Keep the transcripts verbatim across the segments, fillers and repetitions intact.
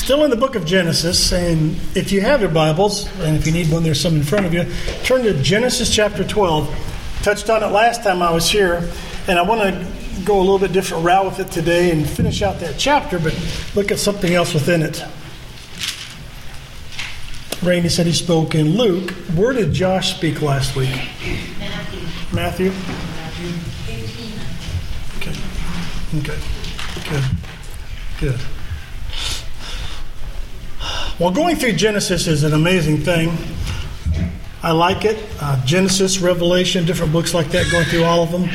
Still in the book of Genesis, and if you have your Bibles, and if you need one, there's some in front of you, turn to Genesis chapter twelve. Touched on it last time I was here, and I want to go a little bit different route with it today and finish out that chapter, but look at something else within it. Randy said he spoke in Luke. Where did Josh speak last week? Matthew. Matthew? Okay. Okay. Good. Good. Well, going through Genesis is an amazing thing. I like it. Uh, Genesis, Revelation, different books like that, going through all of them.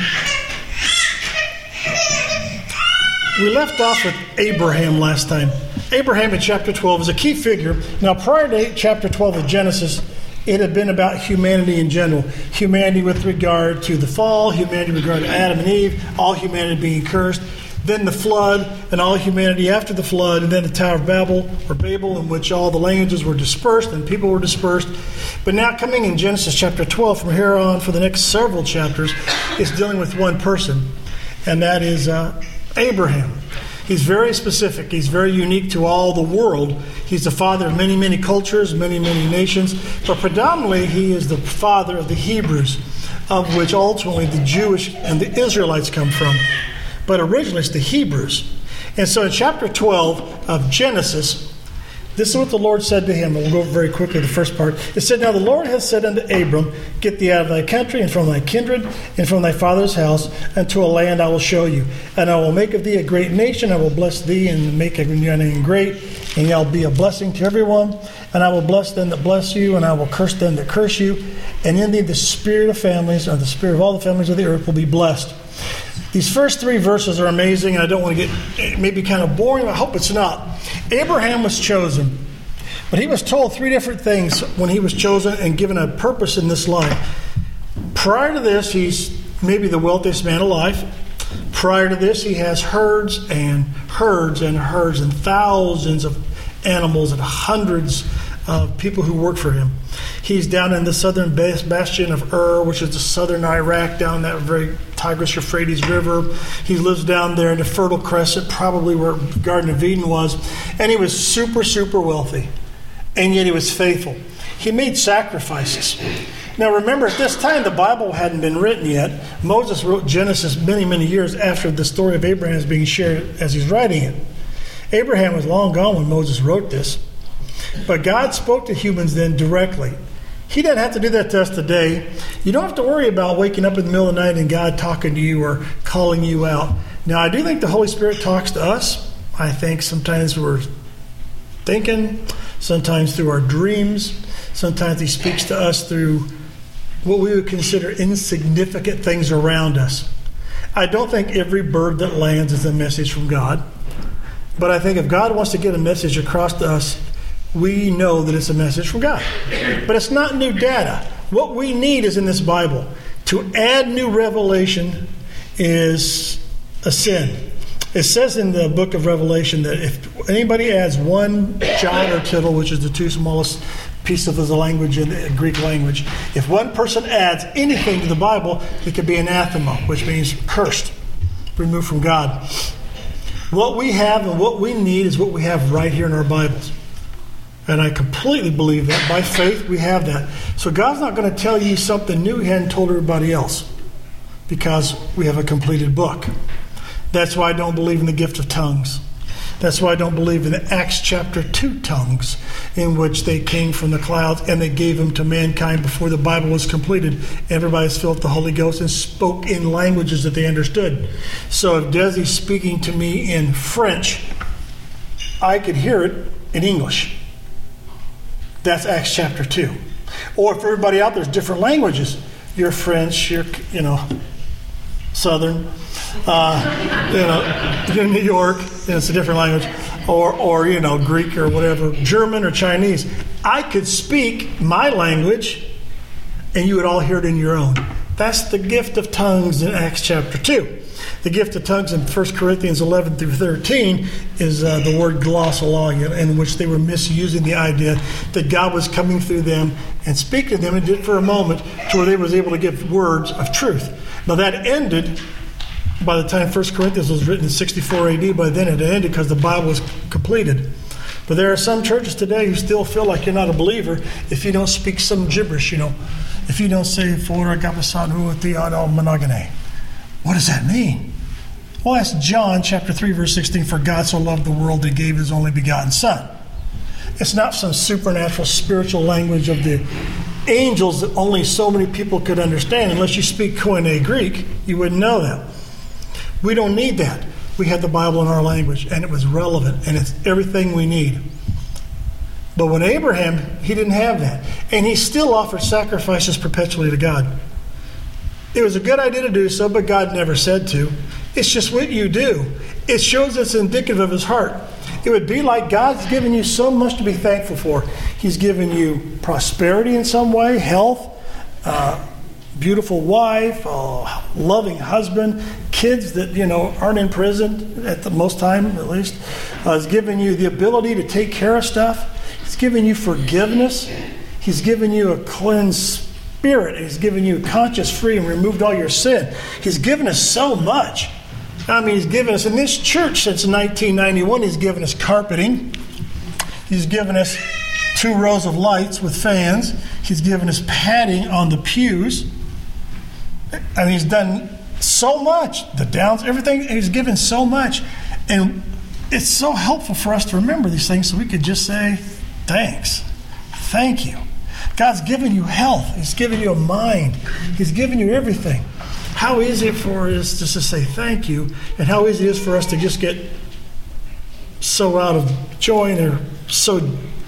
We left off with Abraham last time. Abraham in chapter twelve is a key figure. Now, prior to chapter twelve of Genesis, it had been about humanity in general. Humanity with regard to the fall, humanity with regard to Adam and Eve, all humanity being cursed. Then the flood, and all humanity after the flood, and then the Tower of Babel, or Babel, in which all the languages were dispersed and people were dispersed. But now coming in Genesis chapter twelve, from here on for the next several chapters, it's dealing with one person, and that is uh, Abraham. He's very specific. He's very unique to all the world. He's the father of many, many cultures, many, many nations. But predominantly, he is the father of the Hebrews, of which ultimately the Jewish and the Israelites come from. But originally, it's the Hebrews. And so in chapter twelve of Genesis, this is what the Lord said to him. And we'll go very quickly the first part. It said, "Now the Lord hath said unto Abram, Get thee out of thy country, and from thy kindred, and from thy father's house, unto a land I will show you. And I will make of thee a great nation. I will bless thee, and make your name great. And thou be a blessing to everyone. And I will bless them that bless you, and I will curse them that curse you. And in thee the spirit of families, or the spirit of all the families of the earth, will be blessed." These first three verses are amazing, and I don't want to get maybe kind of boring. I hope it's not. Abraham was chosen, but he was told three different things when he was chosen and given a purpose in this life. Prior to this, he's maybe the wealthiest man alive. Prior to this, he has herds and herds and herds and thousands of animals and hundreds of people who work for him. He's down in the southern bastion of Ur, which is the southern Iraq, down that very Tigris-Euphrates River. He lives down there in the Fertile Crescent, probably where the Garden of Eden was. And he was super, super wealthy. And yet he was faithful. He made sacrifices. Now remember, at this time, the Bible hadn't been written yet. Moses wrote Genesis many, many years after the story of Abraham is being shared as he's writing it. Abraham was long gone when Moses wrote this. But God spoke to humans then directly. He doesn't have to do that to us today. You don't have to worry about waking up in the middle of the night and God talking to you or calling you out. Now, I do think the Holy Spirit talks to us. I think sometimes we're thinking, sometimes through our dreams. Sometimes He speaks to us through what we would consider insignificant things around us. I don't think every bird that lands is a message from God. But I think if God wants to get a message across to us, we know that it's a message from God. But it's not new data. What we need is in this Bible. To add new revelation is a sin. It says in the book of Revelation that if anybody adds one jot or tittle, which is the two smallest pieces of the language in the Greek language, if one person adds anything to the Bible, it could be anathema, which means cursed, removed from God. What we have and what we need is what we have right here in our Bibles. And I completely believe that. By faith, we have that. So God's not going to tell you something new He hadn't told everybody else, because we have a completed book. That's why I don't believe in the gift of tongues. That's why I don't believe in the Acts chapter two tongues, in which they came from the clouds and they gave them to mankind before the Bible was completed. Everybody's filled with the Holy Ghost and spoke in languages that they understood. So if Desi's speaking to me in French, I could hear it in English. That's Acts chapter two. Or if everybody out there's different languages, you're French, you're, you know, Southern, uh, you know, you're in New York, and it's a different language, or, or, you know, Greek or whatever, German or Chinese. I could speak my language, and you would all hear it in your own. That's the gift of tongues in Acts chapter two. The gift of tongues in First Corinthians eleven through thirteen is uh, the word glossolalia, in which they were misusing the idea that God was coming through them and speaking to them, and did for a moment to where they was able to give words of truth. Now that ended by the time First Corinthians was written in sixty-four A D. By then it had ended because the Bible was completed. But there are some churches today who still feel like you're not a believer if you don't speak some gibberish, you know. If you don't say, For agapasanu theodo monogene. What does that mean? Well, that's John chapter three, verse sixteen. For God so loved the world that he gave his only begotten Son. It's not some supernatural spiritual language of the angels that only so many people could understand. Unless you speak Koine Greek, you wouldn't know that. We don't need that. We had the Bible in our language, and it was relevant, and it's everything we need. But when Abraham, he didn't have that. And he still offered sacrifices perpetually to God. It was a good idea to do so, but God never said to. It's just what you do. It shows it's indicative of his heart. It would be like God's given you so much to be thankful for. He's given you prosperity in some way, health, uh, beautiful wife, a loving husband, kids that, you know, aren't in prison at the most time, at least. Uh, he's given you the ability to take care of stuff. He's given you forgiveness. He's given you a cleansed spirit. He's given you conscience free and removed all your sin. He's given us so much. I mean, he's given us, in this church since nineteen ninety-one, he's given us carpeting. He's given us two rows of lights with fans. He's given us padding on the pews. I mean, he's done so much. The downs, everything, he's given so much. And it's so helpful for us to remember these things so we could just say, thanks. Thank you. God's given you health. He's given you a mind. He's given you everything. How easy it for us just to say thank you, and how easy it is for us to just get so out of joy and so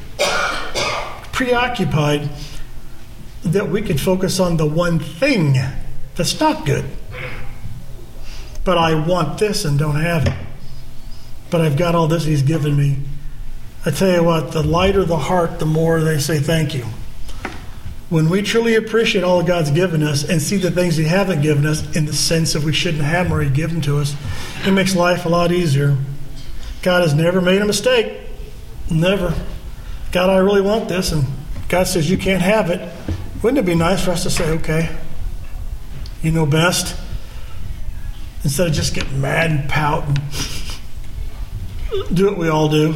preoccupied that we could focus on the one thing that's not good. But I want this and don't have it. But I've got all this he's given me. I tell you what, the lighter the heart, the more they say thank you. When we truly appreciate all that God's given us and see the things he hasn't given us in the sense that we shouldn't have them or he given to us, it makes life a lot easier. God has never made a mistake. Never. God, I really want this, and God says you can't have it. Wouldn't it be nice for us to say, okay, you know best, instead of just getting mad and pout and do what we all do?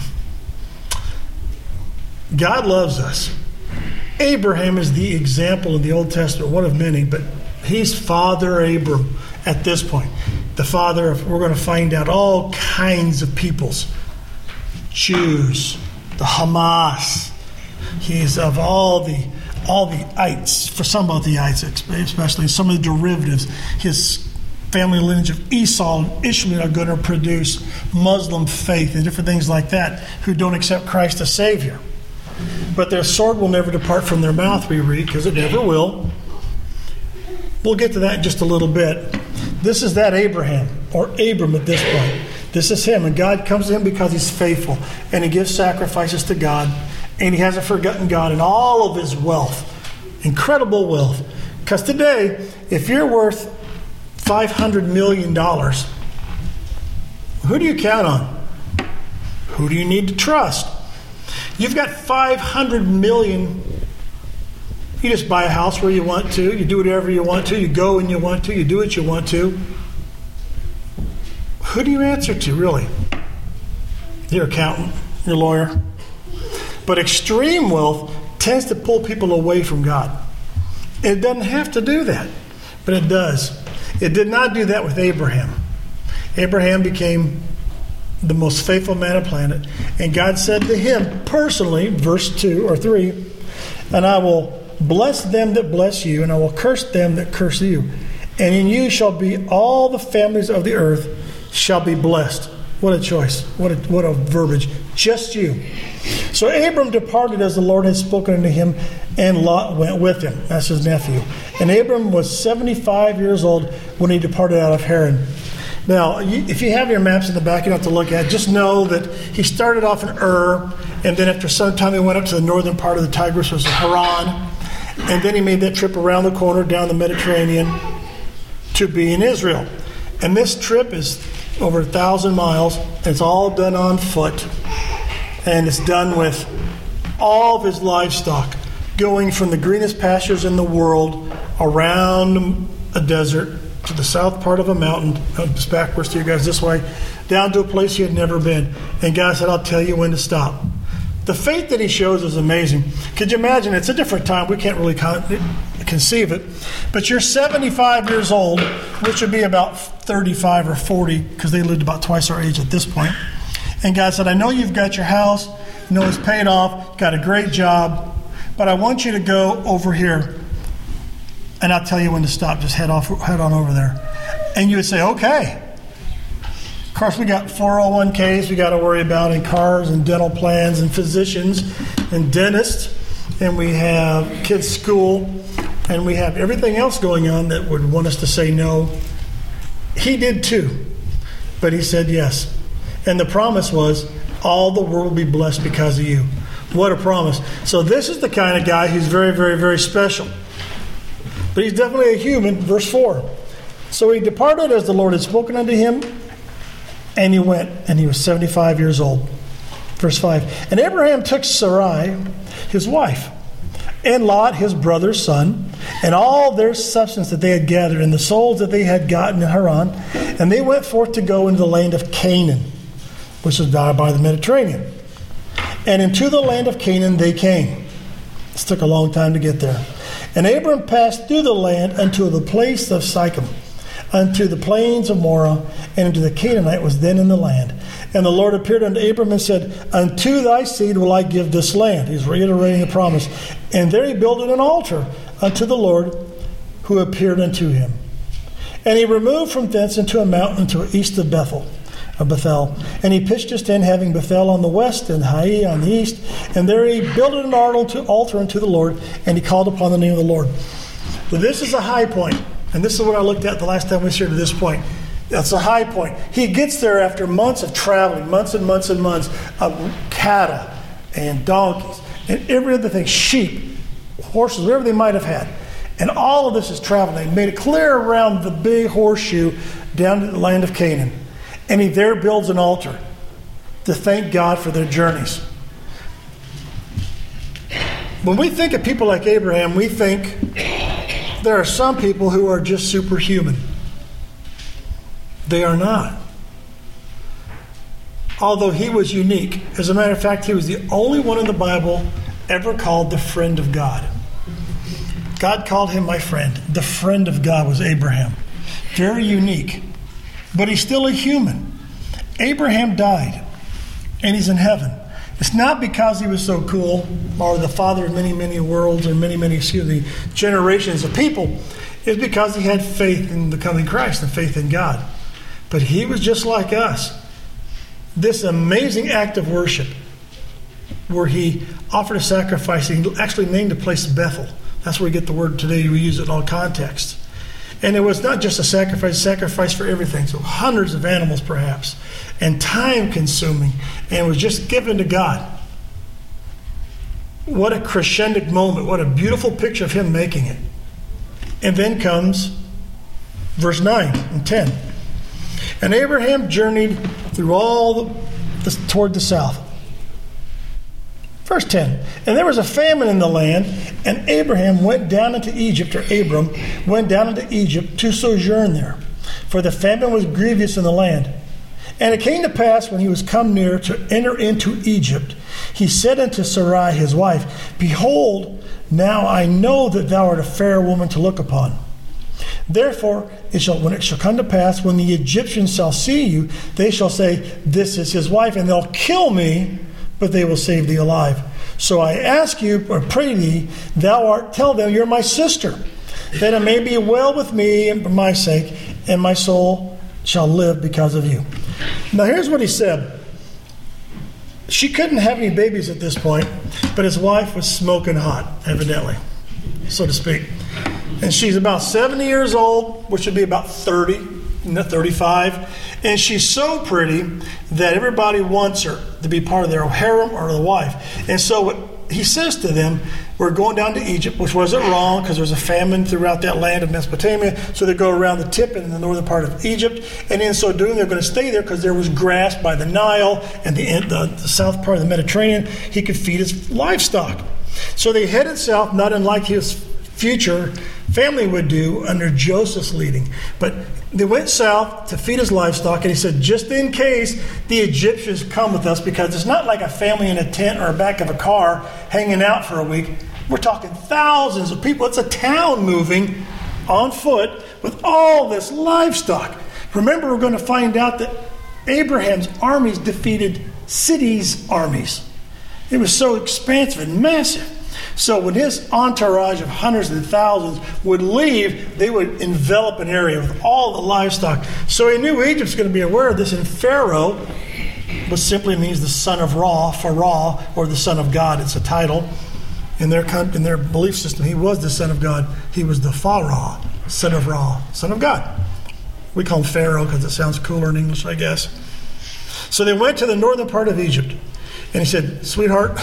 God loves us. Abraham is the example in the Old Testament, one of many, but he's Father Abram at this point. The father of, we're going to find out, all kinds of peoples. Jews, the Hamas. He's of all the all the ites, for some of the ites especially, some of the derivatives. His family lineage of Esau and Ishmael are going to produce Muslim faith and different things like that who don't accept Christ as Savior. But their sword will never depart from their mouth, we read, because it never will. We'll get to that in just a little bit. This is that Abraham, or Abram at this point. This is him, and God comes to him because he's faithful, and he gives sacrifices to God, and he hasn't forgotten God in all of his wealth. Incredible wealth. Because today, if you're worth five hundred million dollars, who do you count on? Who do you need to trust? You've got five hundred million dollars. You just buy a house where you want to. You do whatever you want to. You go when you want to. You do what you want to. Who do you answer to, really? Your accountant, your lawyer. But extreme wealth tends to pull people away from God. It doesn't have to do that, but it does. It did not do that with Abraham. Abraham became the most faithful man on the planet. And God said to him personally, verse two or three, and I will bless them that bless you, and I will curse them that curse you. And in you shall be all the families of the earth shall be blessed. What a choice. What a, what a verbiage. Just you. So Abram departed as the Lord had spoken unto him, and Lot went with him. That's his nephew. And Abram was seventy-five years old when he departed out of Haran. Now, if you have your maps in the back, you don't have to look at it. Just know that he started off in Ur, and then after some time he went up to the northern part of the Tigris, which was Haran. And then he made that trip around the corner down the Mediterranean to be in Israel. And this trip is over a thousand miles. It's all done on foot. And it's done with all of his livestock, going from the greenest pastures in the world around a desert to the south part of a mountain. Just backwards to you guys this way. down to a place he had never been. And God said, I'll tell you when to stop. The faith that he shows is amazing. Could you imagine? It's a different time. We can't really con- conceive it. But you're seventy-five years old, which would be about thirty-five or forty, because they lived about twice our age at this point. And God said, I know you've got your house. You know it's paid off. Got a great job. But I want you to go over here. And I'll tell you when to stop. Just head off, head on over there. And you would say, okay. Of course, we got four oh one k's we got to worry about, and cars and dental plans and physicians and dentists. And we have kids' school. And we have everything else going on that would want us to say no. He did too. But he said yes. And the promise was, all the world will be blessed because of you. What a promise. So this is the kind of guy who's very, very, very special. But he's definitely a human. Verse four. So he departed as the Lord had spoken unto him. And he went, and he was seventy-five years old. Verse five. And Abraham took Sarai, his wife, and Lot, his brother's son, and all their substance that they had gathered, and the souls that they had gotten in Haran. And they went forth to go into the land of Canaan, which is by the Mediterranean. And into the land of Canaan they came. It took a long time to get there. And Abram passed through the land unto the place of Sichem, unto the plains of Moreh, and unto the Canaanite was then in the land. And the Lord appeared unto Abram and said, unto thy seed will I give this land. He's reiterating a promise. And there he builded an altar unto the Lord who appeared unto him. And he removed from thence into a mountain to the east of Bethel, of Bethel. And he pitched his tent, having Bethel on the west and Hai on the east. And there he builded an altar unto the Lord, and he called upon the name of the Lord. So this is a high point. And this is what I looked at the last time we shared to this point. That's a high point. He gets there after months of traveling, months and months and months of cattle and donkeys and every other thing, sheep, horses, whatever they might have had. And all of this is traveling. They made it clear around the big horseshoe down to the land of Canaan. And he there builds an altar to thank God for their journeys. When we think of people like Abraham, we think there are some people who are just superhuman. They are not. Although he was unique. As a matter of fact, he was the only one in the Bible ever called the friend of God. God called him my friend. The friend of God was Abraham. Very unique. But he's still a human. Abraham died, and he's in heaven. It's not because he was so cool, or the father of many, many worlds, or many, many, excuse me, generations of people. It's because he had faith in the coming Christ and faith in God. But he was just like us. This amazing act of worship, where he offered a sacrifice, he actually named the place Bethel. That's where we get the word today. We use it in all contexts. And it was not just a sacrifice, a sacrifice for everything. So hundreds of animals perhaps. And time consuming. And it was just given to God. What a crescendic moment. What a beautiful picture of him making it. And then comes verse nine and ten. And Abraham journeyed through all the, the toward the south. Verse ten. And there was a famine in the land, and Abraham went down into Egypt, or Abram went down into Egypt to sojourn there, for the famine was grievous in the land. And it came to pass, when he was come near to enter into Egypt, he said unto Sarai his wife, Behold, now I know that thou art a fair woman to look upon. Therefore, it shall, when it shall come to pass, when the Egyptians shall see you, they shall say, This is his wife, and they'll kill me, but they will save thee alive. So I ask you, or pray thee, thou art, tell them you're my sister, that it may be well with me and for my sake, and my soul shall live because of you. Now here's what he said. She couldn't have any babies at this point, but his wife was smoking hot, evidently, so to speak. And she's about seventy years old, which would be about thirty, thirty-five. And she's so pretty that everybody wants her to be part of their harem or the wife. And so what he says to them, we're going down to Egypt, which wasn't wrong because there's a famine throughout that land of Mesopotamia. So they go around the tip in the northern part of Egypt. And in so doing, they're going to stay there because there was grass by the Nile and the, the, the south part of the Mediterranean. He could feed his livestock. So they headed south, not unlike his future family would do under Joseph's leading. But they went south to feed his livestock, and he said, just in case the Egyptians come with us, because it's not like a family in a tent or back of a car hanging out for a week. We're talking thousands of people. It's a town moving on foot with all this livestock. Remember, we're going to find out that Abraham's armies defeated cities' armies. It was so expansive and massive. So when his entourage of hundreds and thousands would leave, they would envelop an area with all the livestock. So he knew Egypt was going to be aware of this, and Pharaoh, which simply means the son of Ra, Pharaoh, or the son of God. It's a title. In their in their belief system, he was the son of God. He was the Pharaoh, son of Ra, son of God. We call him Pharaoh because it sounds cooler in English, I guess. So they went to the northern part of Egypt, and he said, sweetheart,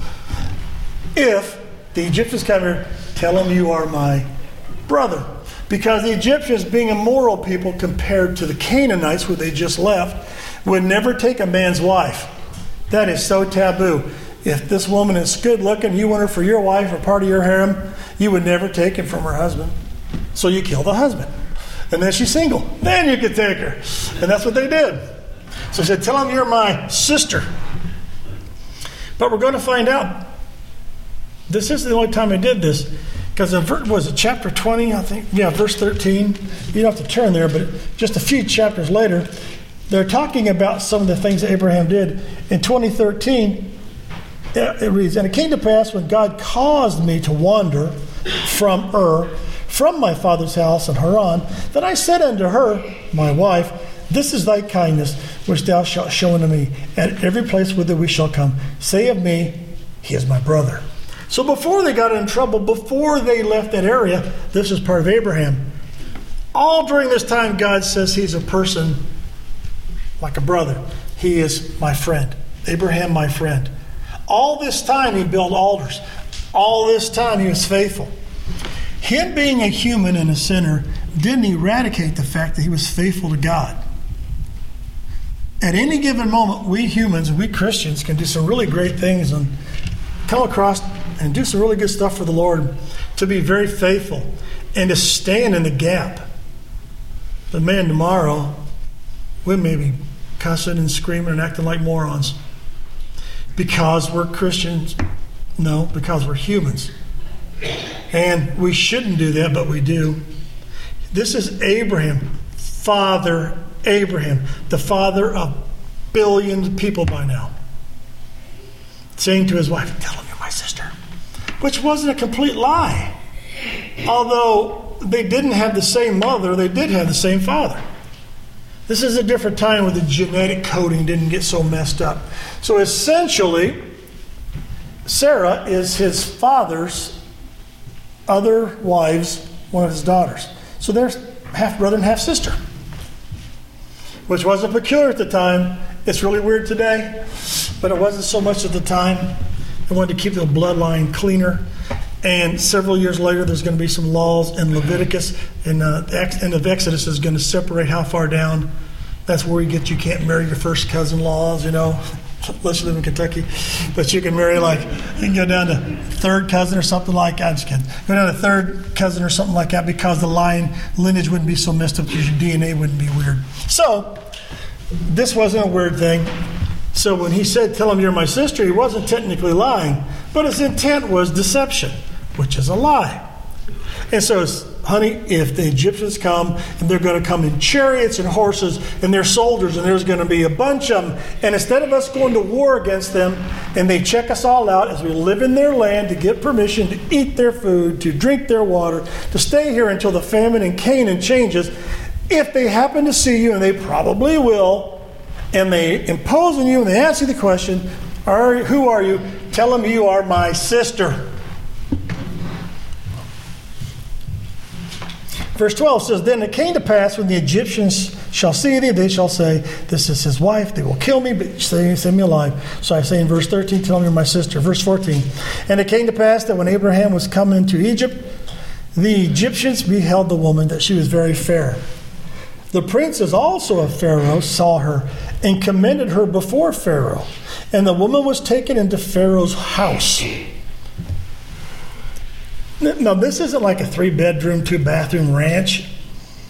if the Egyptians come here, tell them you are my brother. Because the Egyptians, being immoral people compared to the Canaanites, who they just left, would never take a man's wife. That is so taboo. If this woman is good looking, you want her for your wife or part of your harem, you would never take it from her husband. So you kill the husband. And then she's single. Then you could take her. And that's what they did. So he said, tell them you're my sister. But we're going to find out. This isn't the only time I did this, because in was it chapter twenty, I think? Yeah, verse thirteen. You don't have to turn there, but just a few chapters later, they're talking about some of the things that Abraham did. In twenty thirteen, it reads, and it came to pass when God caused me to wander from Ur, from my father's house in Haran, that I said unto her, my wife, this is thy kindness which thou shalt show unto me, at every place whither we shall come. Say of me, he is my brother. So before they got in trouble, before they left that area, this is part of Abraham. All during this time, God says he's a person like a brother. He is my friend. Abraham, my friend. All this time, he built altars. All this time, he was faithful. Him being a human and a sinner didn't eradicate the fact that he was faithful to God. At any given moment, we humans, we Christians, can do some really great things and come across and do some really good stuff for the Lord, to be very faithful and to stand in the gap. But man, tomorrow, we may be cussing and screaming and acting like morons. Because we're Christians? No, because we're humans. And we shouldn't do that, but we do. This is Abraham, Father Abraham, the father of billions of people by now, saying to his wife, tell him you're my sister. Which wasn't a complete lie. Although they didn't have the same mother, they did have the same father. This is a different time where the genetic coding didn't get so messed up. So essentially, Sarah is his father's other wives, one of his daughters. So they're half brother and half sister, which wasn't peculiar at the time. It's really weird today, but it wasn't so much at the time. They wanted to keep the bloodline cleaner. And several years later, there's going to be some laws in Leviticus, and uh, the end of Exodus is going to separate how far down. That's where you get you can't marry your first cousin laws, you know, unless you live in Kentucky. But you can marry, like, you can go down to third cousin or something like that. I'm just kidding. Go down to third cousin or something like that, because the line lineage wouldn't be so messed up, because your D N A wouldn't be weird. So this wasn't a weird thing. So when he said, tell him you're my sister, he wasn't technically lying, but his intent was deception, which is a lie. And so, honey, if the Egyptians come, and they're going to come in chariots and horses, and they're soldiers, and there's going to be a bunch of them, and instead of us going to war against them, and they check us all out as we live in their land to get permission to eat their food, to drink their water, to stay here until the famine in Canaan changes, if they happen to see you, and they probably will, and they impose on you, and they ask you the question, are, who are you? Tell them you are my sister. Verse twelve says, then it came to pass when the Egyptians shall see thee, they shall say, this is his wife. They will kill me, but say, send me alive. So I say in verse thirteen, tell them you're my sister. Verse fourteen, and it came to pass that when Abraham was come into Egypt, the Egyptians beheld the woman, that she was very fair. The princes also of Pharaoh saw her and commended her before Pharaoh. And the woman was taken into Pharaoh's house. Now, this isn't like a three-bedroom, two-bathroom ranch.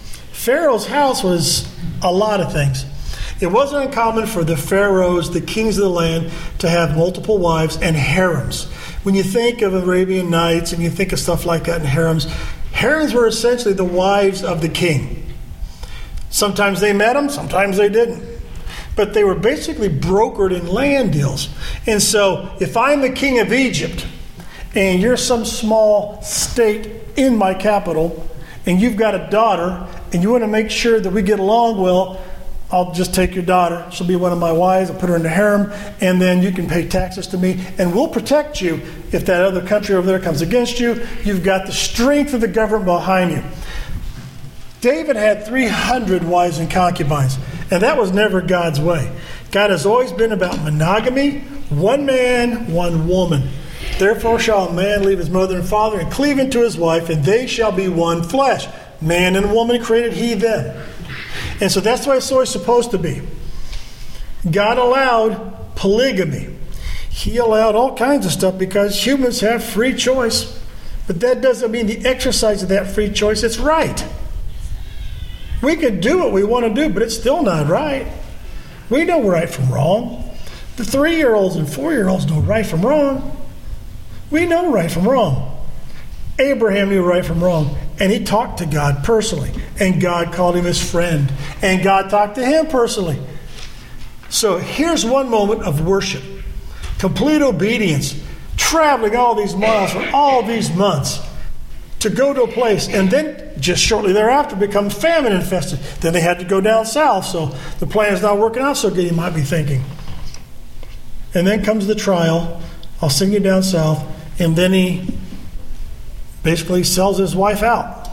Pharaoh's house was a lot of things. It wasn't uncommon for the pharaohs, the kings of the land, to have multiple wives and harems. When you think of Arabian Nights and you think of stuff like that in harems, harems were essentially the wives of the king. Sometimes they met them, sometimes they didn't. But they were basically brokered in land deals. And so if I'm the king of Egypt and you're some small state in my capital and you've got a daughter and you want to make sure that we get along well, I'll just take your daughter. She'll be one of my wives. I'll put her in the harem, and then you can pay taxes to me, and we'll protect you if that other country over there comes against you. You've got the strength of the government behind you. David had three hundred wives and concubines, and that was never God's way. God has always been about monogamy, one man, one woman. Therefore shall a man leave his mother and father and cleave unto his wife, and they shall be one flesh. Man and woman created he them. And so that's the way it's always supposed to be. God allowed polygamy. He allowed all kinds of stuff because humans have free choice. But that doesn't mean the exercise of that free choice is right. We can do what we want to do, but it's still not right. We know right from wrong. The three-year-olds and four-year-olds know right from wrong. We know right from wrong. Abraham knew right from wrong, and he talked to God personally, and God called him his friend, and God talked to him personally. So here's one moment of worship, complete obedience, traveling all these miles for all these months to go to a place, and then just shortly thereafter become famine infested. Then they had to go down south, so the plan's not working out so good, you might be thinking. And then comes the trial. I'll send you down south, and then he basically sells his wife out.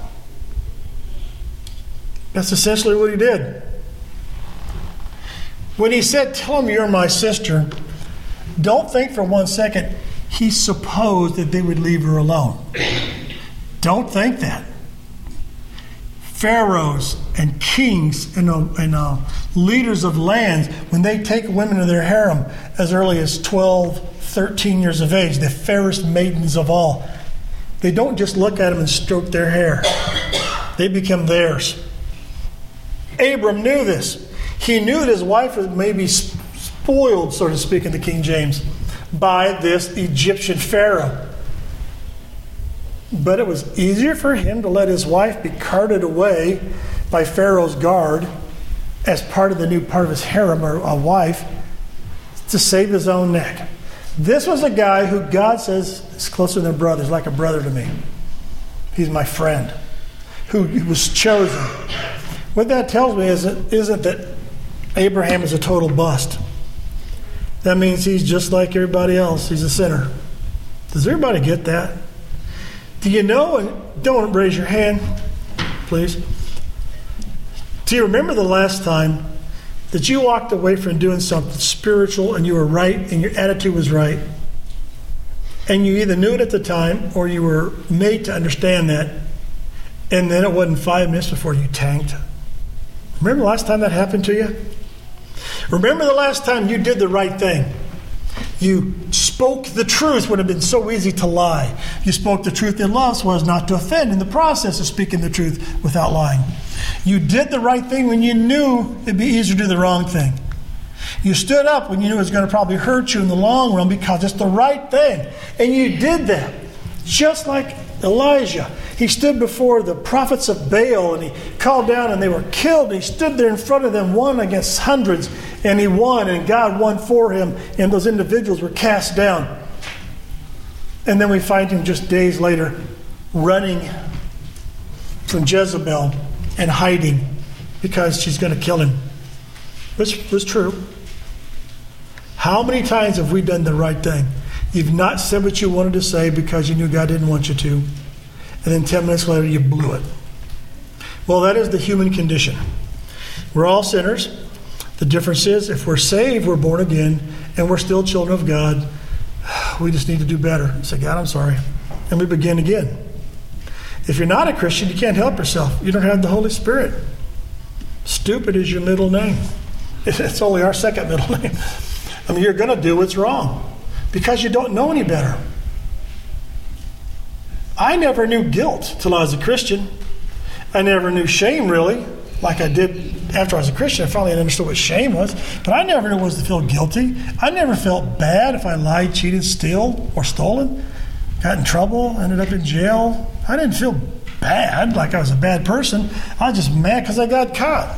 That's essentially what he did. When he said, tell him you're my sister, don't think for one second he supposed that they would leave her alone. Don't think that. Pharaohs and kings and, uh, and uh, leaders of lands, when they take women in their harem as early as twelve, thirteen years of age, the fairest maidens of all, they don't just look at them and stroke their hair. They become theirs. Abram knew this. He knew that his wife was maybe spoiled, so to speak, in the King James, by this Egyptian Pharaoh. But it was easier for him to let his wife be carted away by Pharaoh's guard as part of the new part of his harem, or a wife, to save his own neck. This was a guy who God says is closer than brothers, like a brother to me. He's my friend, who was chosen. What that tells me isn't, isn't that Abraham is a total bust. That means he's just like everybody else. He's a sinner. Does everybody get that? Do you know, and don't raise your hand, please. Do you remember the last time that you walked away from doing something spiritual and you were right and your attitude was right, and you either knew it at the time or you were made to understand that, and then it wasn't five minutes before you tanked? Remember the last time that happened to you? Remember the last time you did the right thing? You spoke the truth when it had been so easy to lie. You spoke the truth in love so as not to offend in the process of speaking the truth without lying. You did the right thing when you knew it'd be easier to do the wrong thing. You stood up when you knew it was going to probably hurt you in the long run because it's the right thing. And you did that. Just like Elijah. He stood before the prophets of Baal and he called down and they were killed. He stood there in front of them, one against hundreds, and he won, and God won for him, and those individuals were cast down. And then we find him just days later running from Jezebel and hiding because she's going to kill him. Which was true. How many times have we done the right thing? You've not said what you wanted to say because you knew God didn't want you to. And then ten minutes later, you blew it. Well, that is the human condition. We're all sinners. The difference is, if we're saved, we're born again, and we're still children of God, we just need to do better. Say, God, I'm sorry. And we begin again. If you're not a Christian, you can't help yourself. You don't have the Holy Spirit. Stupid is your middle name. It's only our second middle name. I mean, you're going to do what's wrong because you don't know any better. I never knew guilt till I was a Christian. I never knew shame, really, like I did after I was a Christian. I finally understood what shame was. But I never knew what it was to feel guilty. I never felt bad if I lied, cheated, stole, or stolen. Got in trouble, ended up in jail. I didn't feel bad, like I was a bad person. I was just mad because I got caught.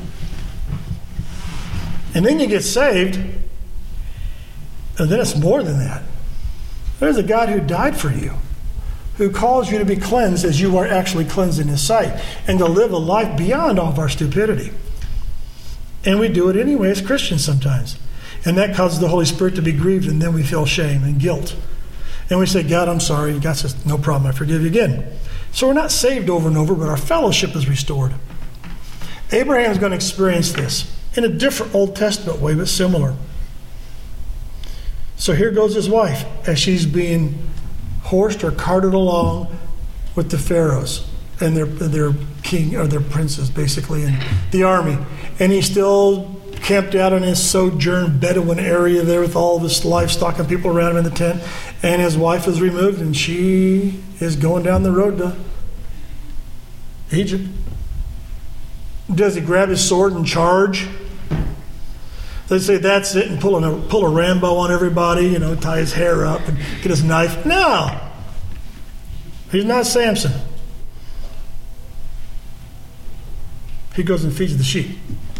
And then you get saved, and then it's more than that. There's a God who died for you, who calls you to be cleansed as you are actually cleansed in His sight, and to live a life beyond all of our stupidity. And we do it anyway as Christians sometimes. And that causes the Holy Spirit to be grieved, and then we feel shame and guilt. And we say, God, I'm sorry. And God says, no problem, I forgive you again. So we're not saved over and over, but our fellowship is restored. Abraham is going to experience this in a different Old Testament way, but similar. So here goes his wife as she's being horsed or carted along with the pharaohs and their their king or their princes, basically, in the army. And he's still camped out in his sojourn Bedouin area there with all this livestock and people around him in the tent. And his wife is removed, and she is going down the road to Egypt. Does he grab his sword and charge? They say that's it and pull a, pull a Rambo on everybody, you know, tie his hair up and get his knife. No. He's not Samson. He goes and feeds the sheep.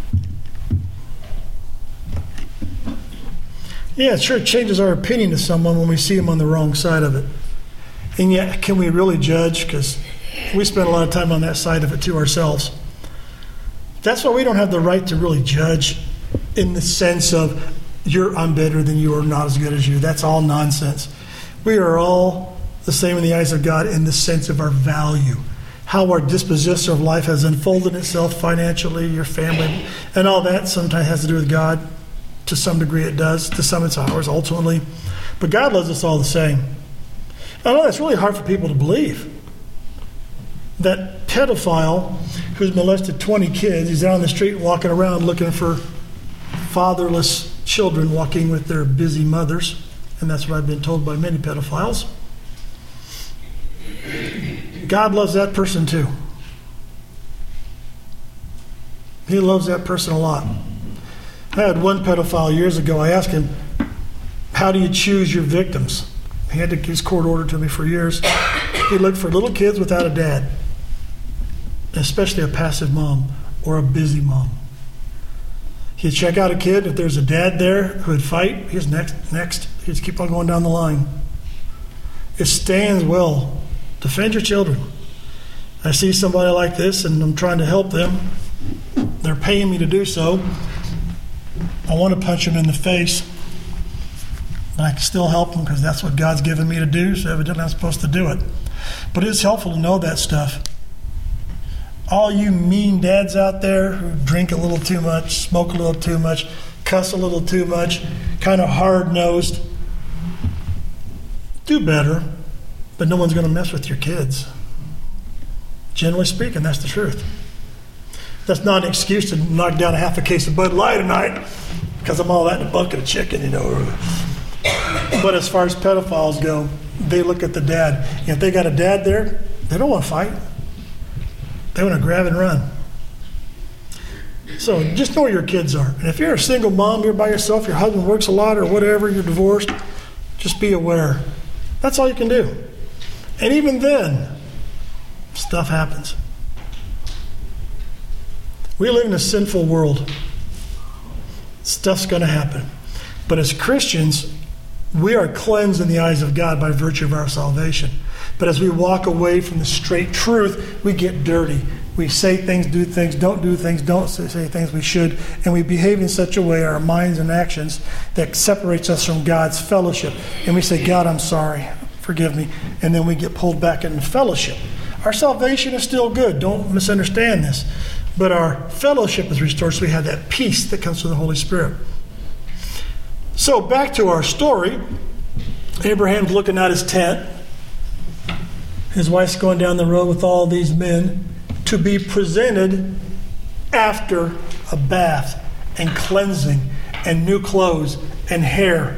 Yeah, it sure changes our opinion of someone when we see him on the wrong side of it. And yet, can we really judge? Because we spend a lot of time on that side of it too ourselves. That's why we don't have the right to really judge in the sense of you're I'm better than you or not as good as you. That's all nonsense. We are all the same in the eyes of God in the sense of our value. How our disposition of life has unfolded itself financially, your family, and all that sometimes has to do with God. To some degree it does. To some it's ours ultimately. But God loves us all the same. I know that's really hard for people to believe. That pedophile who's molested twenty kids, he's out on the street walking around looking for fatherless children walking with their busy mothers. And that's what I've been told by many pedophiles. God loves that person too. He loves that person a lot. I had one pedophile years ago. I asked him, how do you choose your victims? He had to, his court ordered to me for years. He looked for little kids without a dad, especially a passive mom or a busy mom. He'd check out a kid. If there's a dad there who would fight, he's next. Next. He'd keep on going down the line. It stands well. Defend your children. I see somebody like this and I'm trying to help them. They're paying me to do so. I want to punch them in the face. But I can still help them because that's what God's given me to do, so evidently I'm supposed to do it. But it's helpful to know that stuff. All you mean dads out there who drink a little too much, smoke a little too much, cuss a little too much, kind of hard-nosed, do better, but no one's going to mess with your kids. Generally speaking, that's the truth. That's not an excuse to knock down a half a case of Bud Light tonight because I'm all that in a bucket of chicken, you know. But as far as pedophiles go, they look at the dad. And if they got a dad there, they don't want to fight. They want to grab and run. So just know where your kids are. And if you're a single mom, you're by yourself, your husband works a lot or whatever, you're divorced, just be aware. That's all you can do. And even then, stuff happens. We live in a sinful world. Stuff's going to happen. But as Christians, we are cleansed in the eyes of God by virtue of our salvation. But as we walk away from the straight truth, we get dirty. We say things, do things, don't do things, don't say things we should, and we behave in such a way, our minds and actions, that separates us from God's fellowship. And we say, God, I'm sorry, forgive me. And then we get pulled back into fellowship. Our salvation is still good. Don't misunderstand this. But our fellowship is restored, so we have that peace that comes from the Holy Spirit. So back to our story. Abraham's looking at his tent. His wife's going down the road with all these men to be presented after a bath and cleansing and new clothes and hair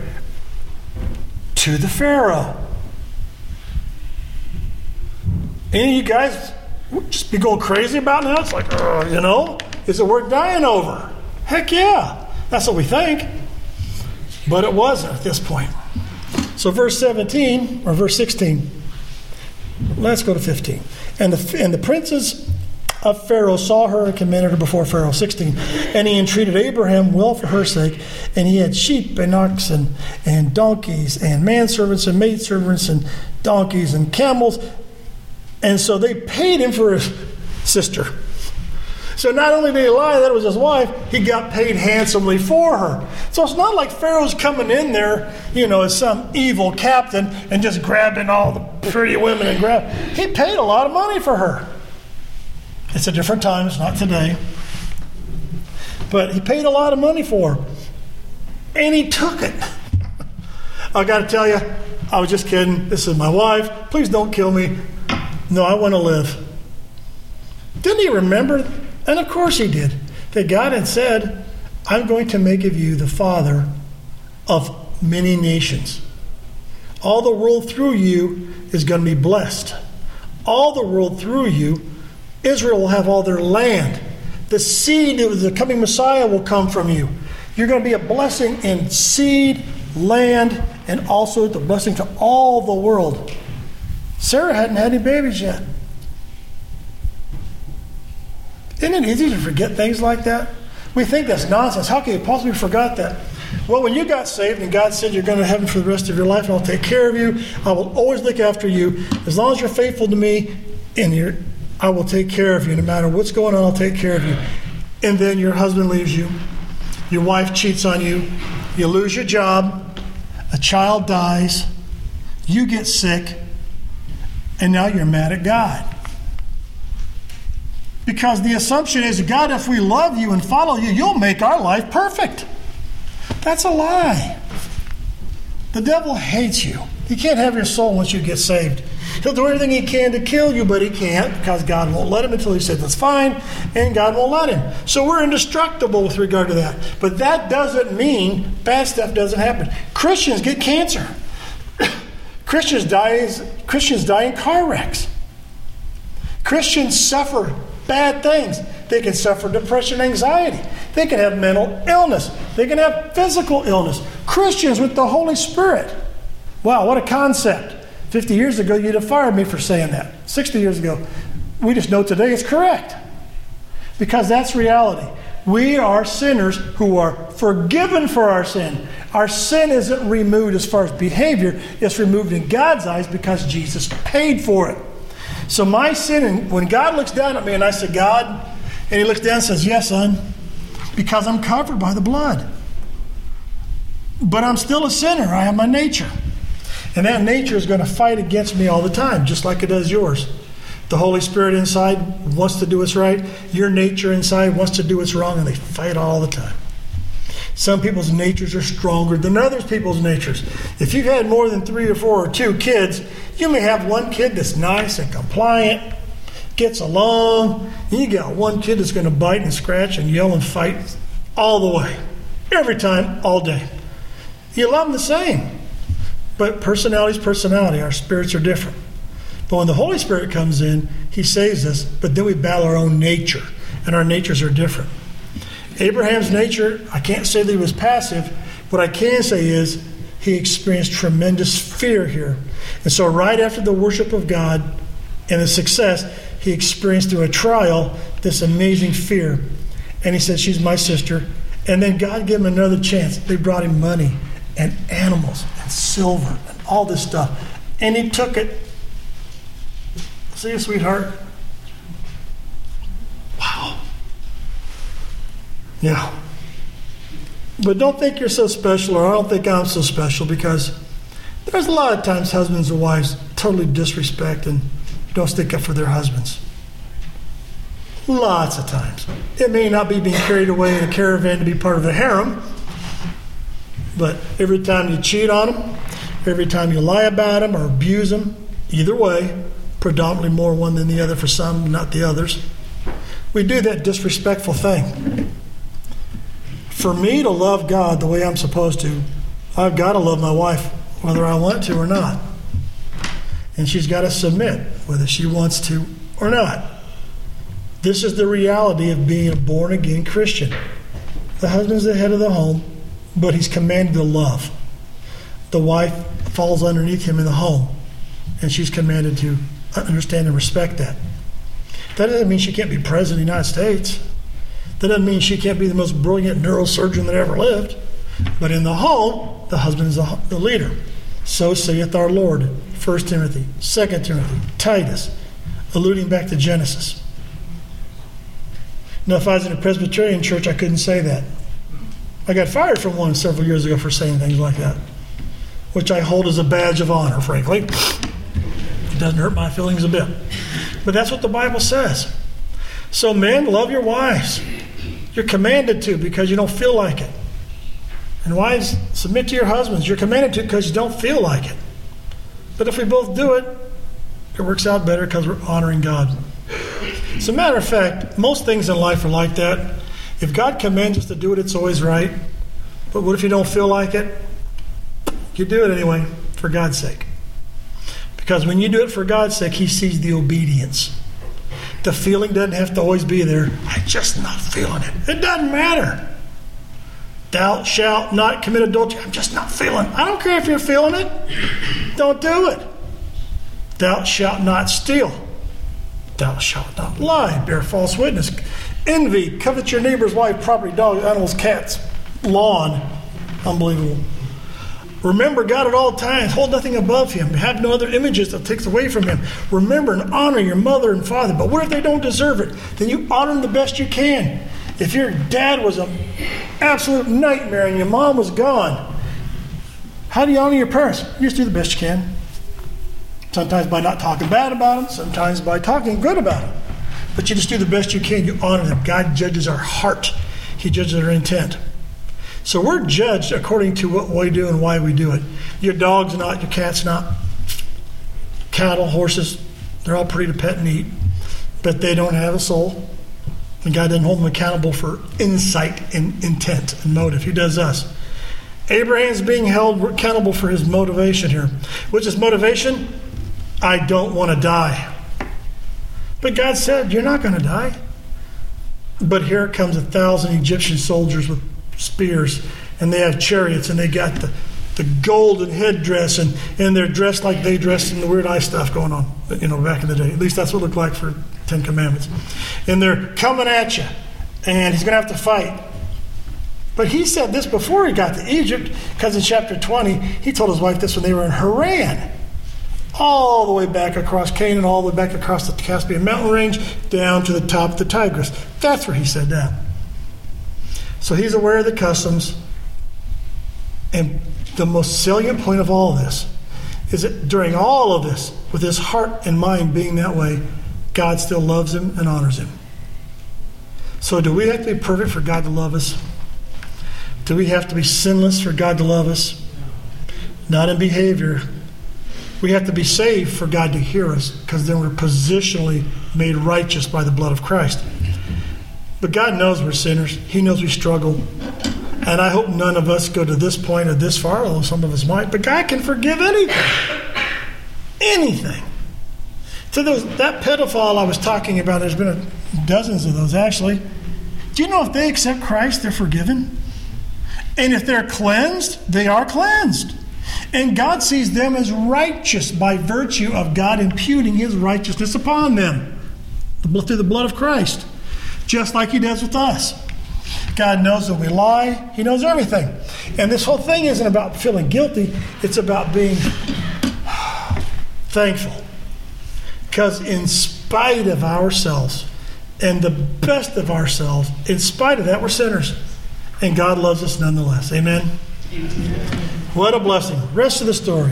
to the Pharaoh. Any of you guys just be going crazy about it now? It's like, uh, you know, is it worth dying over? Heck yeah. That's what we think. But it wasn't at this point. So verse seventeen, or verse sixteen. Let's go to fifteen. And the, and the princes of Pharaoh saw her and commended her before Pharaoh. sixteen. And he entreated Abraham well for her sake. And he had sheep and oxen and donkeys and manservants and maidservants and donkeys and camels. And so they paid him for his sister. So not only did he lie that it was his wife, he got paid handsomely for her. So it's not like Pharaoh's coming in there, you know, as some evil captain and just grabbing all the pretty women and grab. He paid a lot of money for her. It's a different time. It's not today. But he paid a lot of money for her. And he took it. I got to tell you, I was just kidding. This is my wife. Please don't kill me. No, I want to live. Didn't he remember? And of course he did. That God had said, I'm going to make of you the father of many nations. All the world through you is going to be blessed. All the world through you, Israel will have all their land. The seed of the coming Messiah will come from you. You're going to be a blessing in seed, land, and also the blessing to all the world. Sarah hadn't had any babies yet. Isn't it easy to forget things like that? We think that's nonsense. How can you possibly forgot that? Well, when you got saved and God said you're going to heaven for the rest of your life and I'll take care of you, I will always look after you. As long as you're faithful to me, and you're, I will take care of you. No matter what's going on, I'll take care of you. And then your husband leaves you. Your wife cheats on you. You lose your job. A child dies. You get sick. And now you're mad at God. Because the assumption is, God, if we love you and follow you, you'll make our life perfect. That's a lie. The devil hates you. He can't have your soul once you get saved. He'll do everything he can to kill you, but he can't because God won't let him until he says that's fine, and God won't let him. So we're indestructible with regard to that. But that doesn't mean bad stuff doesn't happen. Christians get cancer. Christians die, Christians die in car wrecks. Christians suffer bad things. They can suffer depression, anxiety. They can have mental illness. They can have physical illness. Christians with the Holy Spirit. Wow, what a concept. fifty years ago, you'd have fired me for saying that. sixty years ago. We just know today it's correct. Because that's reality. We are sinners who are forgiven for our sin. Our sin isn't removed as far as behavior. It's removed in God's eyes because Jesus paid for it. So my sin, and when God looks down at me and I say, God, and he looks down and says, yes, son, because I'm covered by the blood. But I'm still a sinner. I have my nature. And that nature is going to fight against me all the time, just like it does yours. The Holy Spirit inside wants to do what's right. Your nature inside wants to do what's wrong, and they fight all the time. Some people's natures are stronger than other people's natures. If you've had more than three or four or two kids, you may have one kid that's nice and compliant, gets along, and you got one kid that's going to bite and scratch and yell and fight all the way, every time, all day. You love them the same, but personality is personality. Our spirits are different. But when the Holy Spirit comes in, he saves us, but then we battle our own nature, and our natures are different. Abraham's nature, I can't say that he was passive. What I can say is he experienced tremendous fear here. And so right after the worship of God and the success, he experienced through a trial this amazing fear. And he said, she's my sister. And then God gave him another chance. They brought him money and animals and silver and all this stuff. And he took it. See you, sweetheart? Wow. Yeah. But don't think you're so special, or I don't think I'm so special, because there's a lot of times husbands and wives totally disrespect and don't stick up for their husbands. Lots of times. It may not be being carried away in a caravan to be part of the harem, but every time you cheat on them, every time you lie about them or abuse them, either way, predominantly more one than the other for some, not the others, we do that disrespectful thing. For me to love God the way I'm supposed to, I've got to love my wife whether I want to or not. And she's got to submit whether she wants to or not. This is the reality of being a born-again Christian. The husband is the head of the home, but he's commanded to love. The wife falls underneath him in the home, and she's commanded to understand and respect that. That doesn't mean she can't be president of the United States. That doesn't mean she can't be the most brilliant neurosurgeon that ever lived. But in the home, the husband is the, the leader. So saith our Lord, First Timothy, Second Timothy, Titus, alluding back to Genesis. Now, if I was in a Presbyterian church, I couldn't say that. I got fired from one several years ago for saying things like that, which I hold as a badge of honor, frankly. It doesn't hurt my feelings a bit. But that's what the Bible says. So men, love your wives. You're commanded to because you don't feel like it. And wives, submit to your husbands. You're commanded to because you don't feel like it. But if we both do it, it works out better because we're honoring God. As a matter of fact, most things in life are like that. If God commands us to do it, it's always right. But what if you don't feel like it? You do it anyway, for God's sake. Because when you do it for God's sake, He sees the obedience. The feeling doesn't have to always be there. I'm just not feeling it. It doesn't matter. Thou shalt not commit adultery. I'm just not feeling it. I don't care if you're feeling it. Don't do it. Thou shalt not steal. Thou shalt not lie. Bear false witness. Envy. Covet your neighbor's wife, property, dogs, animals, cats, lawn. Unbelievable. Remember God at all times. Hold nothing above Him. Have no other images that takes away from Him. Remember and honor your mother and father. But what if they don't deserve it? Then you honor them the best you can. If your dad was an absolute nightmare and your mom was gone, how do you honor your parents? You just do the best you can. Sometimes by not talking bad about them. Sometimes by talking good about them. But you just do the best you can. You honor them. God judges our heart. He judges our intent. So we're judged according to what we do and why we do it. Your dog's not, your cat's not. Cattle, horses, they're all pretty to pet and eat. But they don't have a soul. And God doesn't hold them accountable for insight and intent and motive. He does us. Abraham's being held accountable for his motivation here. Which is motivation? I don't want to die. But God said, you're not going to die. But here comes a thousand Egyptian soldiers with spears, and they have chariots, and they got the, the golden headdress, and, and they're dressed like they dressed in the Weird Eye stuff going on, you know, back in the day. At least that's what it looked like for Ten Commandments. And they're coming at you, and he's going to have to fight. But he said this before he got to Egypt, because in chapter twenty, he told his wife this when they were in Haran. All the way back across Canaan, all the way back across the Caspian mountain range, down to the top of the Tigris. That's where he said that. So he's aware of the customs. And the most salient point of all of this is that during all of this, with his heart and mind being that way, God still loves him and honors him. So do we have to be perfect for God to love us? Do we have to be sinless for God to love us? Not in behavior. We have to be saved for God to hear us, because then we're positionally made righteous by the blood of Christ. But God knows we're sinners. He knows we struggle. And I hope none of us go to this point or this far, although some of us might. But God can forgive anything. Anything. So those, that pedophile I was talking about, there's been a, dozens of those actually. Do you know if they accept Christ, they're forgiven? And if they're cleansed, they are cleansed. And God sees them as righteous by virtue of God imputing His righteousness upon them through the blood of Christ, just like He does with us. God knows that we lie. He knows everything. And this whole thing isn't about feeling guilty. It's about being thankful. Because in spite of ourselves and the best of ourselves, in spite of that, we're sinners. And God loves us nonetheless. Amen? Amen. What a blessing. Rest of the story.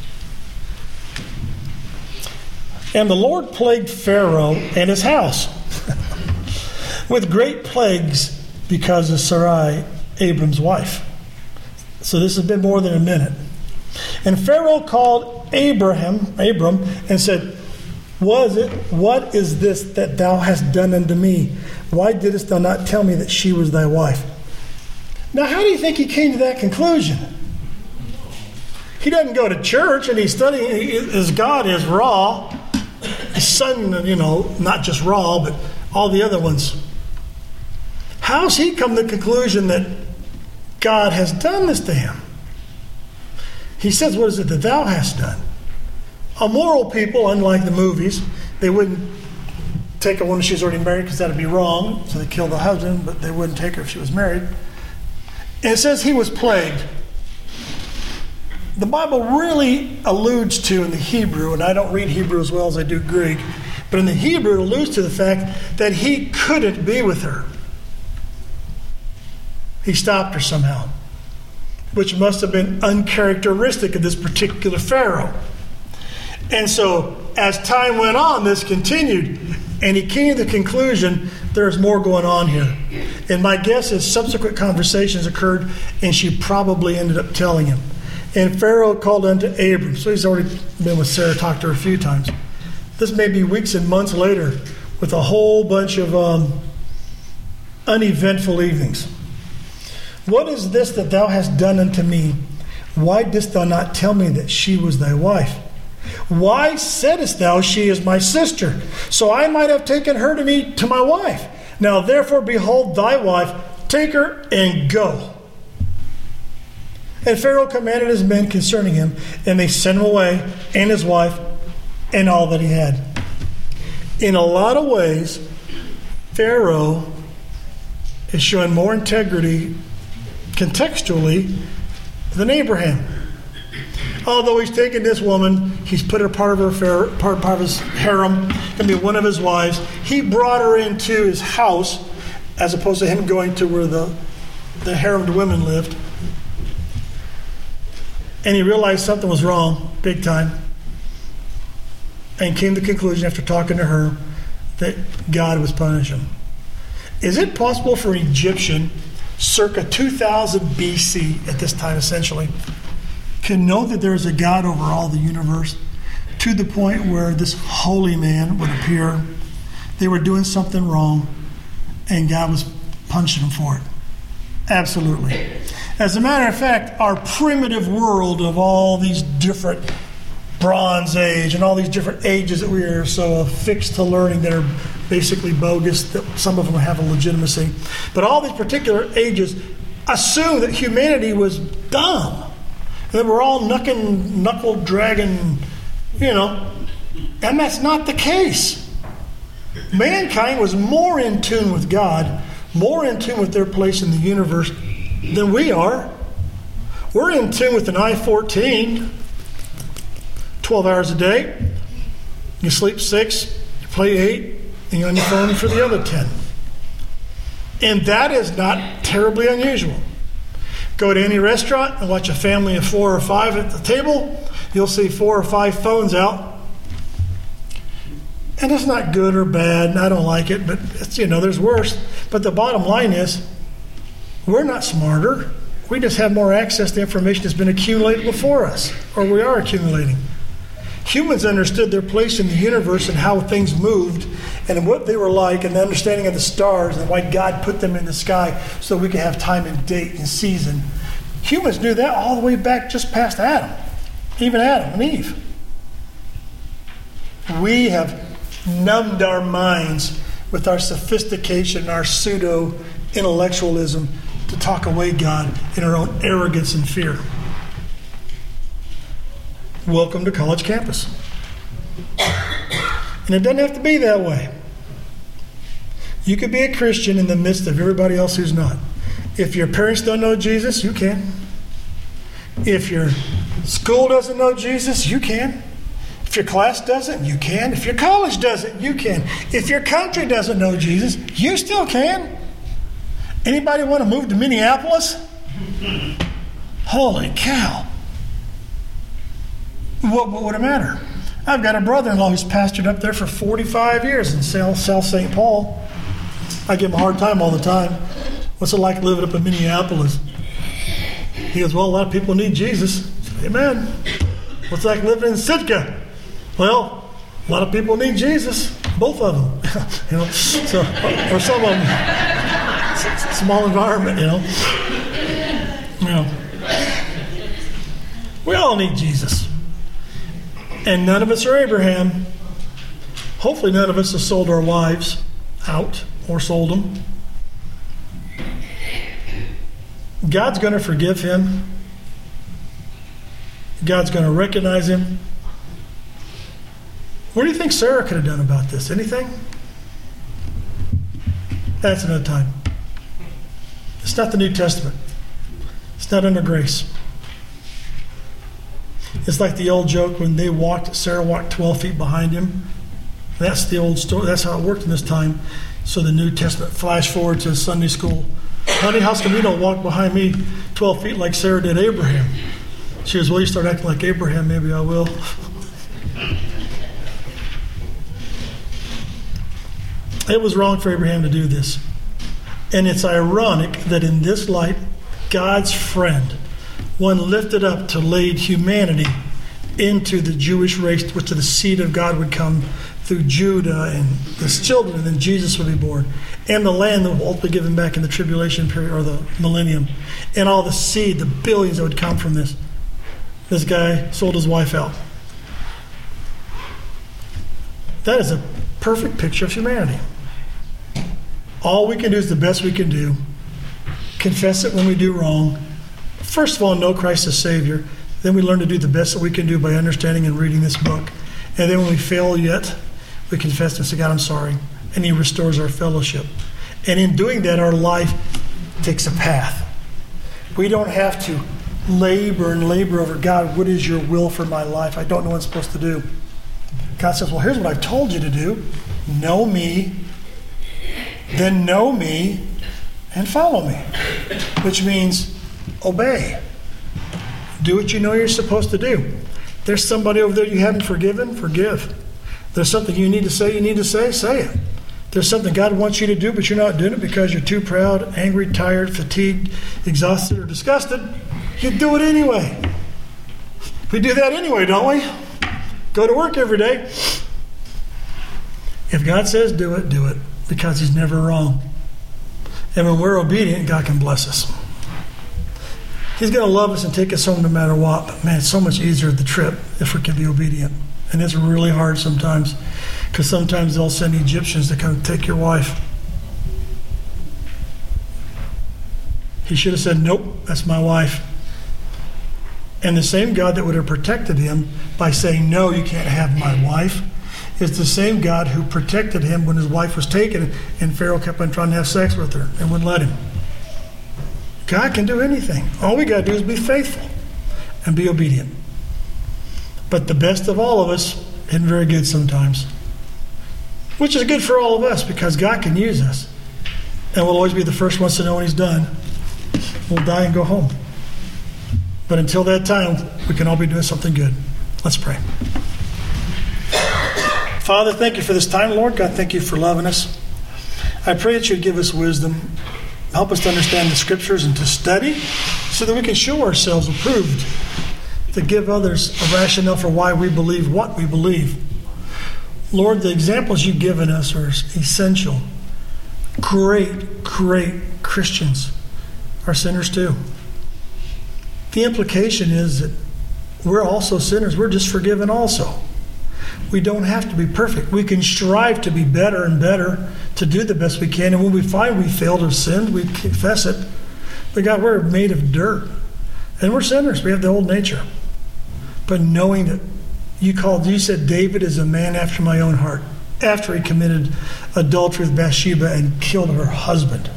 And the Lord plagued Pharaoh and his house with great plagues because of Sarai, Abram's wife. So this has been more than a minute. And Pharaoh called Abraham, Abram, and said, Was it, what is this that thou hast done unto me? Why didst thou not tell me that she was thy wife? Now, how do you think he came to that conclusion? He doesn't go to church and he's studying. His God is Ra. His son, you know, not just Ra, but all the other ones. How's he come to the conclusion that God has done this to him? He says, what is it that thou hast done? A moral people, unlike the movies, they wouldn't take a woman she's already married because that would be wrong. So they kill the husband, but they wouldn't take her if she was married. And it says he was plagued. The Bible really alludes to in the Hebrew, and I don't read Hebrew as well as I do Greek, but in the Hebrew it alludes to the fact that he couldn't be with her. He stopped her somehow, which must have been uncharacteristic of this particular Pharaoh. And so, as time went on, this continued, and he came to the conclusion there's more going on here. And my guess is subsequent conversations occurred, and she probably ended up telling him. And Pharaoh called unto Abram. So he's already been with Sarah, talked to her a few times. This may be weeks and months later, with a whole bunch of um, uneventful evenings. What is this that thou hast done unto me? Why didst thou not tell me that she was thy wife? Why saidst thou, she is my sister? So I might have taken her to me to my wife. Now therefore, behold thy wife, take her and go. And Pharaoh commanded his men concerning him, and they sent him away, and his wife, and all that he had. In a lot of ways, Pharaoh is showing more integrity contextually than Abraham. Although he's taken this woman, he's put her part of her fair, part, part of his harem, and be one of his wives. He brought her into his house, as opposed to him going to where the the haremed women lived. And he realized something was wrong, big time, and came to the conclusion after talking to her that God was punishing him. Is it possible for an Egyptian circa two thousand B C, at this time essentially, can know that there is a God over all the universe, to the point where this holy man would appear, they were doing something wrong, and God was punishing them for it? Absolutely. As a matter of fact, our primitive world of all these different Bronze Age and all these different ages that we are so affixed to learning that are basically bogus, that some of them have a legitimacy. But all these particular ages assume that humanity was dumb. And that we're all knucking, knuckle dragging, you know. And that's not the case. Mankind was more in tune with God, more in tune with their place in the universe than we are. We're in tune with an I fourteen, twelve hours a day. You sleep six, you play eight, and you're on your phone for the other ten. And that is not terribly unusual. Go to any restaurant and watch a family of four or five at the table, you'll see four or five phones out. And it's not good or bad, and I don't like it, but it's, you know, there's worse. But the bottom line is, we're not smarter. We just have more access to information that's been accumulated before us, or we are accumulating. Humans understood their place in the universe and how things moved and what they were like, and the understanding of the stars and why God put them in the sky so we could have time and date and season. Humans knew that all the way back just past Adam, even Adam and Eve. We have numbed our minds with our sophistication, our pseudo-intellectualism to talk away God in our own arrogance and fear. Welcome to college campus. And it doesn't have to be that way. You could be a Christian in the midst of everybody else who's not. If your parents don't know Jesus, you can. If your school doesn't know Jesus, you can. If your class doesn't, you can. If your college doesn't, you can. If your country doesn't know Jesus, you still can. Anybody want to move to Minneapolis? Holy cow. What, what would it matter? I've got a brother-in-law who's pastored up there for forty-five years in South Saint Paul. I give him a hard time all the time. What's it like living up in Minneapolis? He goes, well, a lot of people need Jesus. Amen. What's it like living in Sitka? Well, a lot of people need Jesus. Both of them. you know, so, or some of them. Small environment, you know. You know. We all need Jesus. And none of us are Abraham. Hopefully none of us have sold our wives. out or sold him. God's going to forgive him. God's going to recognize him. What do you think Sarah could have done about this? Anything? That's another time. It's not the New Testament. It's not under grace. It's like the old joke when they walked, Sarah walked twelve feet behind him. That's the old story. That's how it worked in this time. So the New Testament flash forward to Sunday school. Honey, how come you don't walk behind me twelve feet like Sarah did Abraham? She goes, well, you start acting like Abraham, maybe I will. It was wrong for Abraham to do this. And it's ironic that in this light, God's friend, one lifted up to lead humanity into the Jewish race, which the seed of God would come through Judah and his children, and then Jesus would be born. And the land that will ultimately given back in the tribulation period or the millennium. And all the seed, the billions that would come from this. This guy sold his wife out. That is a perfect picture of humanity. All we can do is the best we can do. Confess it when we do wrong. First of all, know Christ as Savior. Then we learn to do the best that we can do by understanding and reading this book. And then when we fail yet, we confess and say, God, I'm sorry. And He restores our fellowship. And in doing that, our life takes a path. We don't have to labor and labor over, God, what is your will for my life? I don't know what I'm supposed to do. God says, well, here's what I've told you to do. Know me, then know me, and follow me. Which means obey. Do what you know you're supposed to do. There's somebody over there you haven't forgiven, forgive. There's something you need to say, you need to say, say it. There's something God wants you to do, but you're not doing it because you're too proud, angry, tired, fatigued, exhausted, or disgusted. You do it anyway. We do that anyway, don't we? Go to work every day. If God says do it, do it, because He's never wrong. And when we're obedient, God can bless us. He's going to love us and take us home no matter what. But man, it's so much easier the trip if we can be obedient. And it's really hard sometimes, because sometimes they'll send Egyptians to come take your wife. He should have said, nope, that's my wife. And the same God that would have protected him by saying, no, you can't have my wife, is the same God who protected him when his wife was taken and Pharaoh kept on trying to have sex with her and wouldn't let him. God can do anything. All we got to do is be faithful and be obedient. But the best of all of us isn't very good sometimes, which is good for all of us because God can use us. And we'll always be the first ones to know when He's done. We'll die and go home. But until that time, we can all be doing something good. Let's pray. Father, thank you for this time, Lord. God, thank you for loving us. I pray that you'd give us wisdom. Help us to understand the Scriptures and to study so that we can show ourselves approved, to give others a rationale for why we believe what we believe. Lord, the examples you've given us are essential. Great, great Christians are sinners too. The implication is that we're also sinners. We're just forgiven also. We don't have to be perfect. We can strive to be better and better, to do the best we can. And when we find we failed or sinned, we confess it. But God, we're made of dirt. And we're sinners. We have the old nature. But knowing that you called, you said David is a man after my own heart, after he committed adultery with Bathsheba and killed her husband.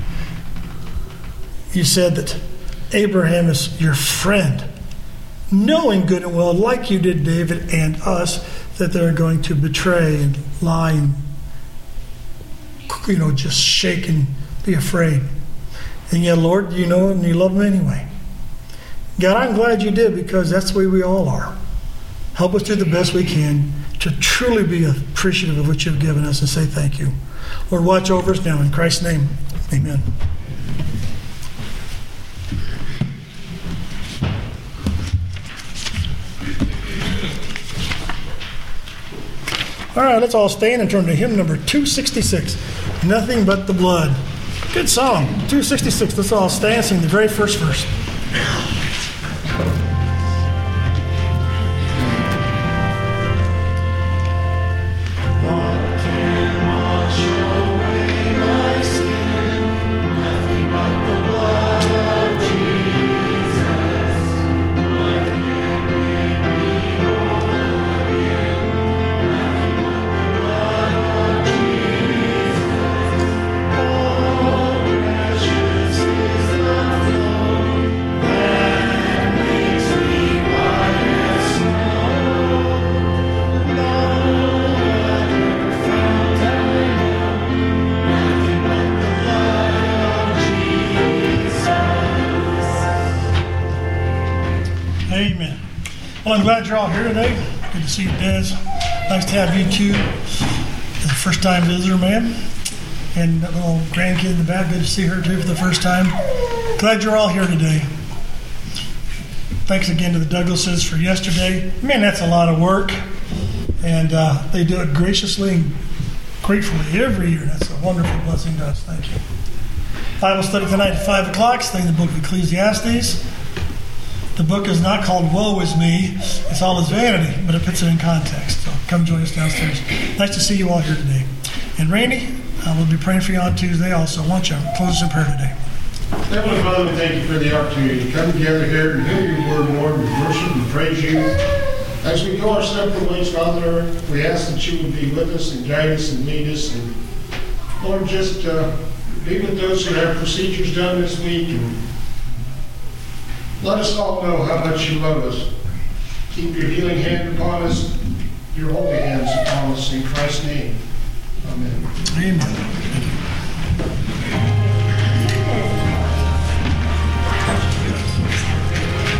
You said that Abraham is your friend, knowing good and well, like you did David and us, that they're going to betray and lie and, you know, just shake and be afraid. And yet, Lord, you know and you love them anyway. God, I'm glad you did, because that's the way we all are. Help us do the best we can to truly be appreciative of what you've given us and say thank you. Lord, watch over us now. In Christ's name, amen. All right, let's all stand and turn to hymn number two sixty-six, Nothing But the Blood. Good song, two sixty-six. Let's all stand and sing the very first verse. What can wash away Amen. Well, I'm glad you're all here today. Good to see you, Des. Nice to have you too. The first time visitor, man. And that little grandkid in the back, good to see her too for the first time. Glad you're all here today. Thanks again to the Douglases for yesterday. Man, that's a lot of work. And uh, they do it graciously and gratefully every year. That's a wonderful blessing to us. Thank you. Bible study tonight at five o'clock, studying the book of Ecclesiastes. The book is not called Woe Is Me. It's all its vanity, but it puts it in context. So come join us downstairs. Nice to see you all here today. And Randy, uh, we'll be praying for you on Tuesday also. Why don't you close us in prayer today? Heavenly Father, we thank you for the opportunity to come together here and hear your word, Lord. We worship and praise you. As we go our separate ways, Father, we ask that you would be with us and guide us and lead us. And Lord, just uh, be with those who have procedures done this week. And let us all know how much you love us. Keep your healing hand upon us, your holy hands upon us. In Christ's name, amen. Amen.